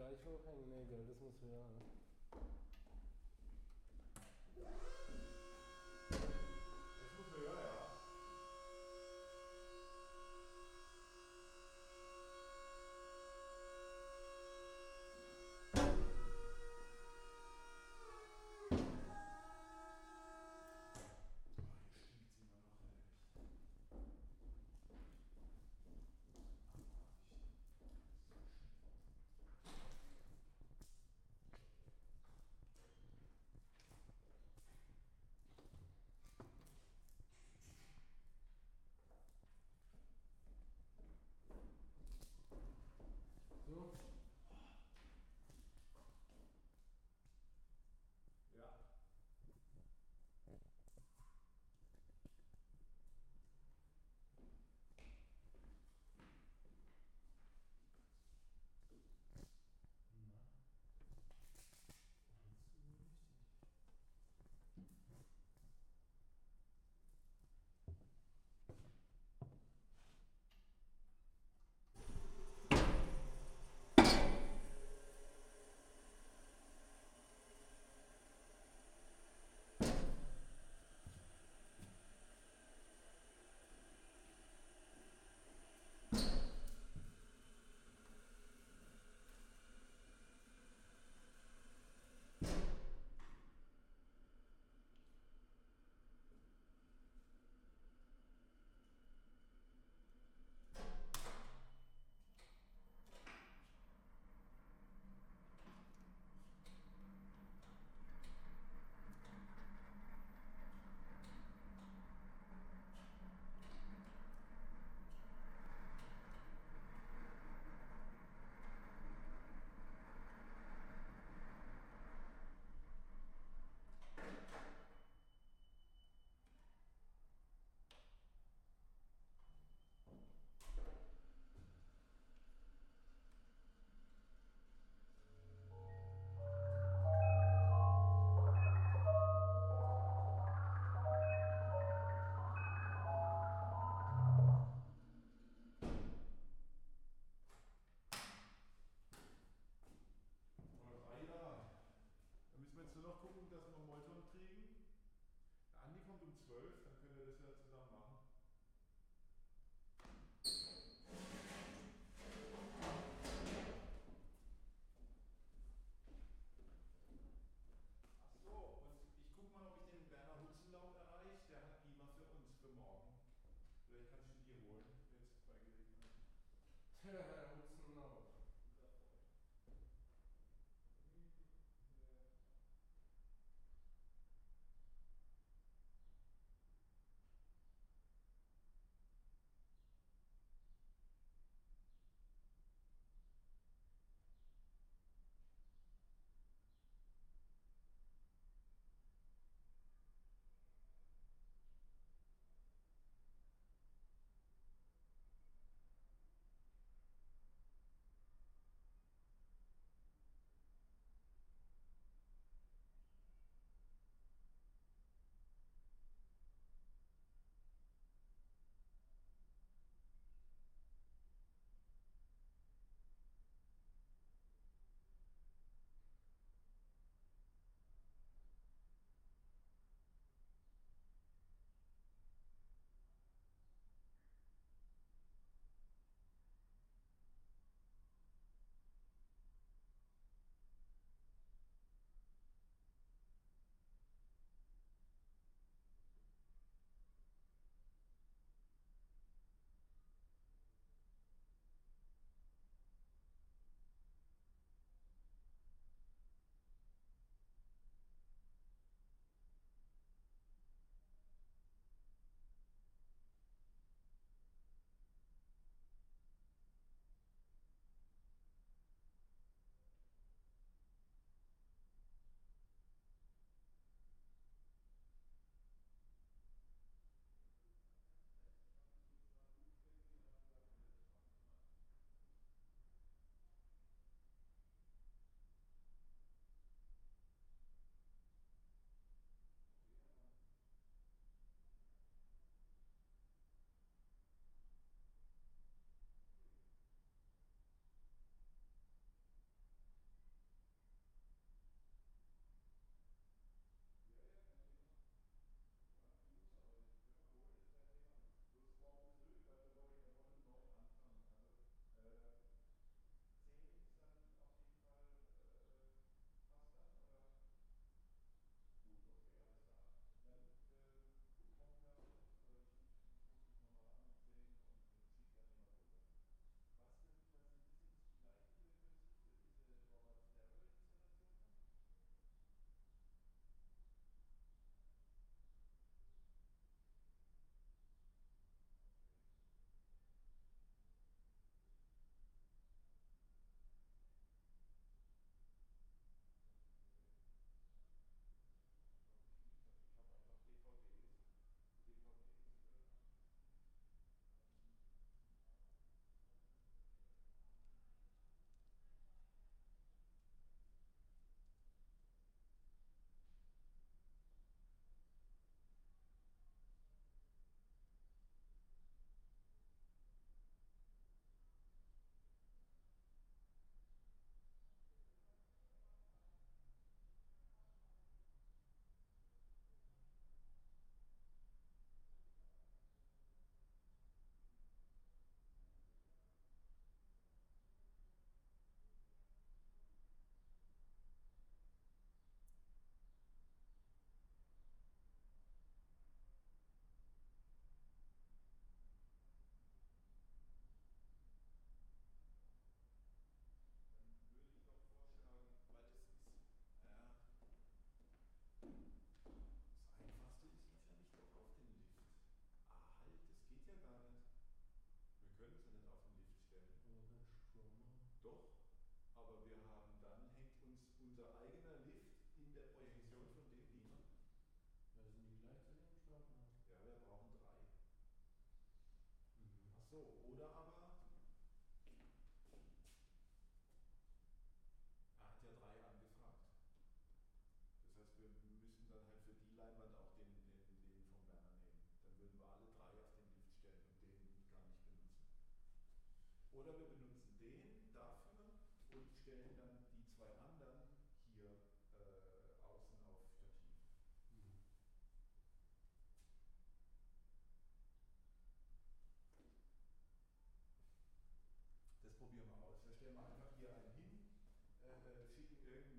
gleich hochhängen? Nee, gell, das muss höher. Ne? Das muss höher, ja. So. Ja. Alright. Dann müssen wir jetzt nur noch gucken, dass wir Molton kriegen. Der Andi kommt um 12, dann können wir das ja zusammen machen. Ach so, und ich gucke mal, ob ich den Werner Hutzenlaub erreiche. Der hat Beamer für uns für morgen. Vielleicht kann ich ihn dir holen, jetzt bei Gelegenheit. Herr Hutzenlaub. Guter Freund.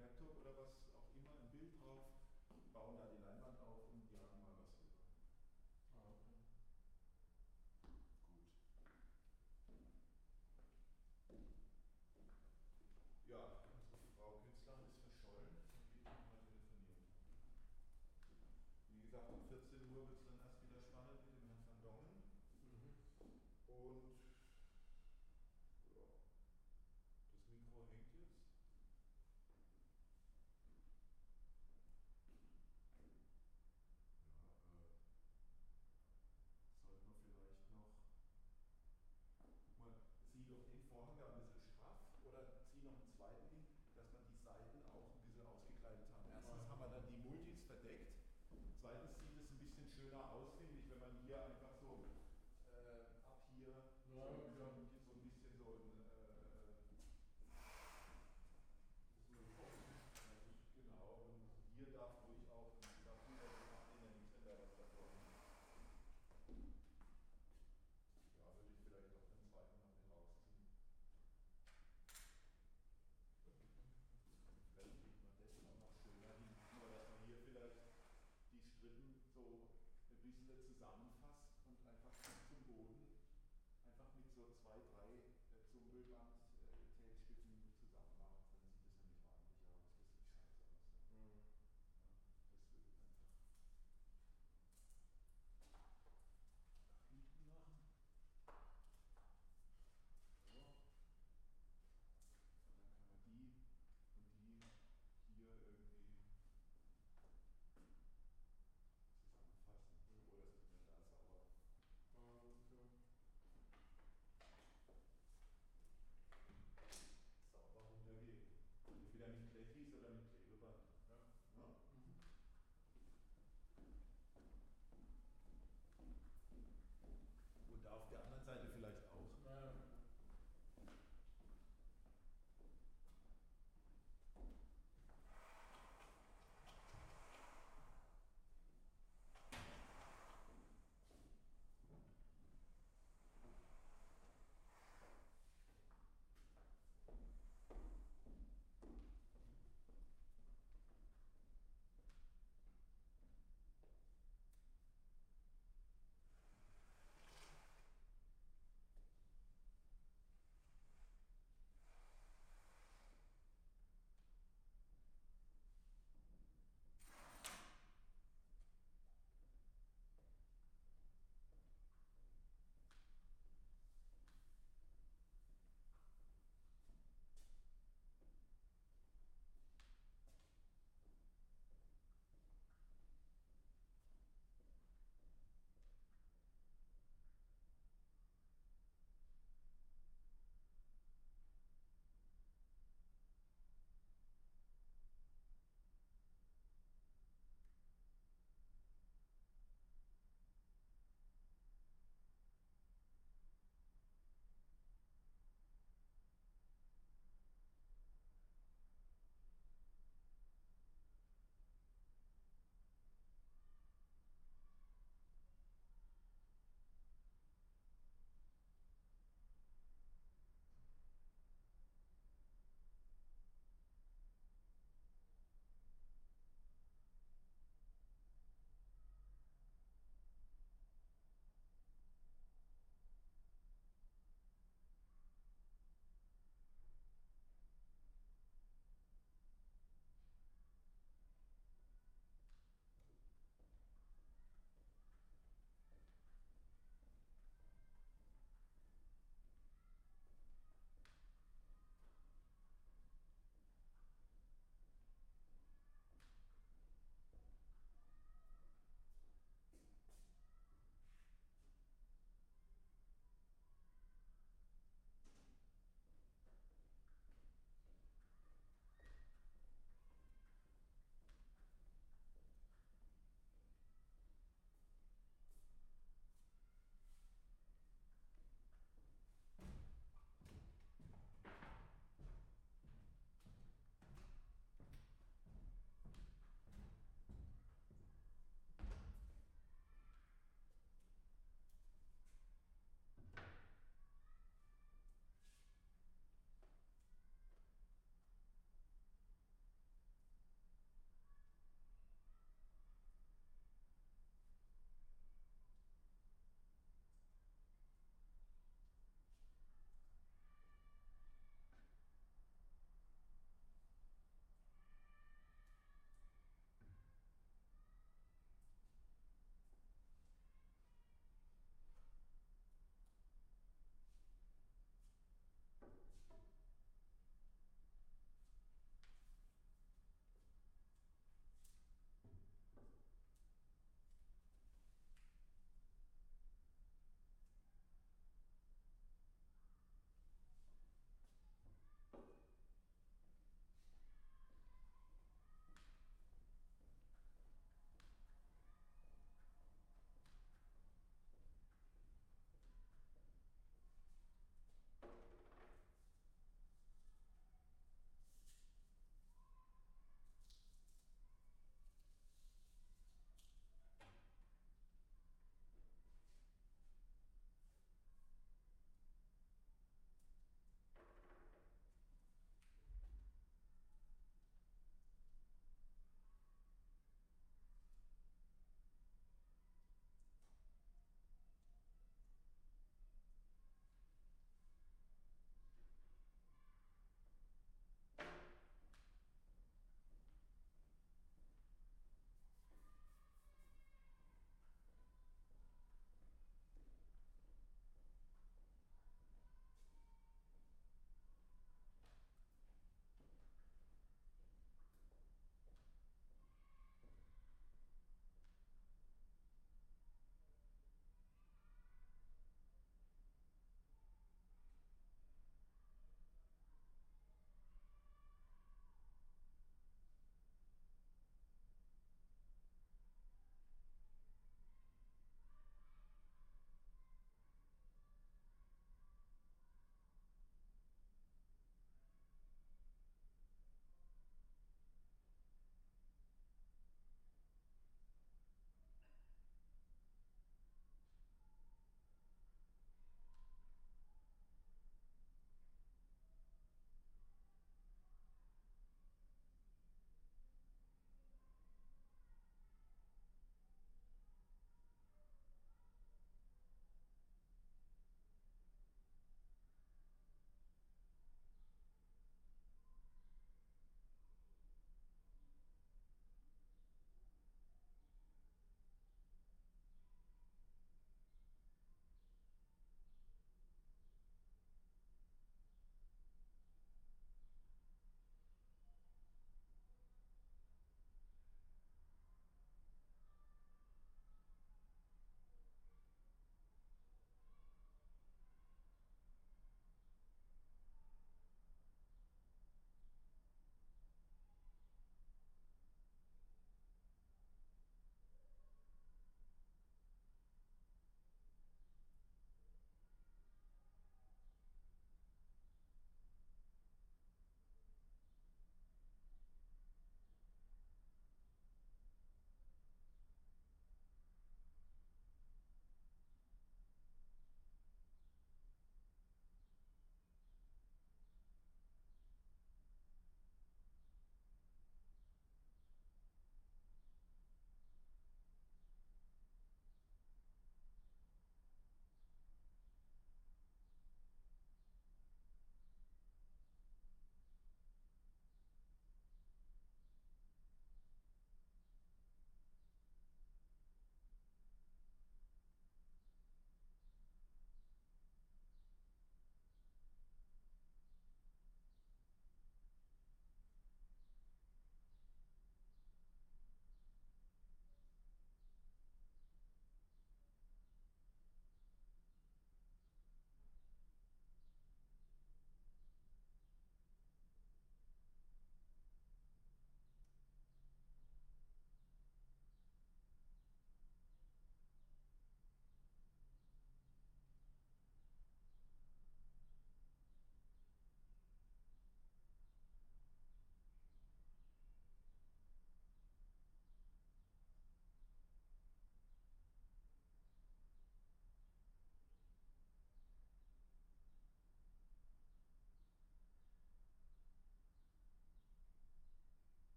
Laptop oder was auch immer ein Bild drauf, bauen da die Leinwand auf und jagen mal was rüber. Ah, okay. Gut. Ja, unsere Frau Künstlerin ist verschollen, mit ihr können wir telefonieren. Wie gesagt, um 14 Uhr wird es dann erst wieder spannend mit dem Herrn van Dongen. Und ja, das Mikro hängt jetzt. Ja, sollte man vielleicht noch. Guck mal, zieh doch den Vorhang da ein bisschen straff oder zieh noch einen zweiten hin, dass man die Seiten auch ein bisschen ausgekleidet haben. Erstens haben wir dann die Multis verdeckt. Zweitens sieht es ein bisschen schöner aus, finde ich, wenn man hier einfach so ab hier Ja, so, klar. so ein bisschen so ein genau, und hier darf ruhig auch ein Dachhuder gemacht in der Mitte, wer was davor hat. Ja, würde ich vielleicht doch den zweiten noch mit rausziehen. Vielleicht kriegt man das auch noch schöner hin. Nur, dass man hier vielleicht die Strippen so ein bisschen zusammenfasst und einfach bis zum Boden einfach mit so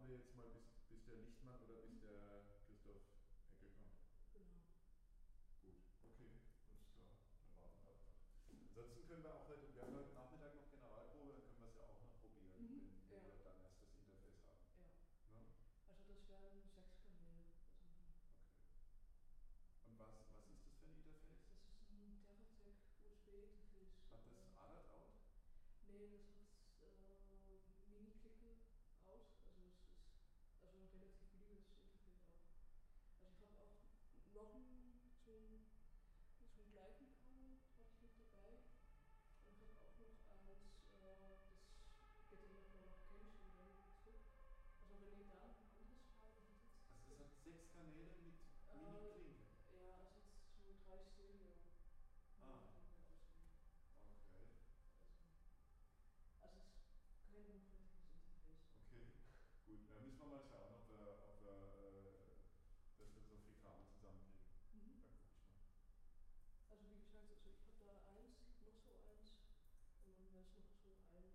wir jetzt mal bis der Lichtmann oder bis der Christoph Ecke kommt. Genau. Gut, okay, alles klar. Dann warten wir einfach. Ansonsten können wir auch heute, wir haben heute Nachmittag noch Generalprobe, dann können wir es ja auch noch probieren, wenn Ja. wir dann erst das Interface haben. Ja. Ne? Also das wären 6 Kanäle. Okay. Und was ist das für ein Interface? Das ist ein Teratec USB-Interface. Hat das ADAT out? Nee, das hat Mini-Klicke out. Also es ist also ein relativ billiges Interface auch. Also ich habe auch noch so ein Gleifenkabel hatte ich mit dabei. Und ich habe auch noch eins, das geht dann nochmal nach Kench und dann zurück. Also wenn ihr da noch ein anderes Kabel hättet. Also es hat 6 Kanäle mit Mini-Klinke. Ja, es hat so 3 Stereo. Ah. Okay. Also es ist kein hochwertiges Interface. Okay, gut. Dann müssen wir mal schauen, ob wir das mit so viel Kabel zusammenkriegen. Mhm. Dann guck ich mal. Also wie gesagt, also ich habe da eins, ich habe noch so eins und dann wäre es noch so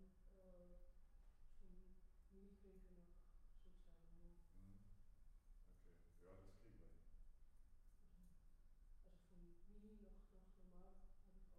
so ein Mini-Klinke nach so 2 Euro. Mhm. Okay, ja, das kriegen wir hin. Also von Mini nach normal habe ich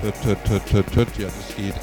Ja, das geht.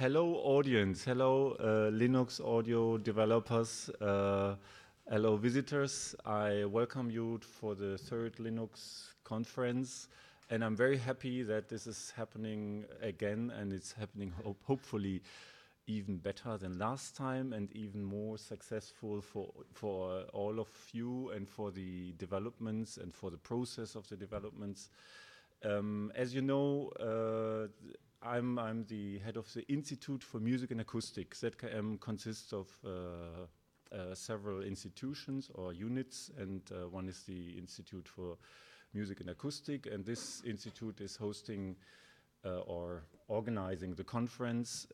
Hello, audience. Hello, Linux audio developers. Hello, visitors. I welcome you for the third Linux conference. And I'm very happy that this is happening again, and it's happening hopefully even better than last time and even more successful for all of you and for the developments and for the process of the developments. As you know, I'm the head of the Institute for Music and Acoustics. ZKM consists of several institutions or units, and one is the Institute for Music and Acoustic, and this institute is hosting or organizing the conference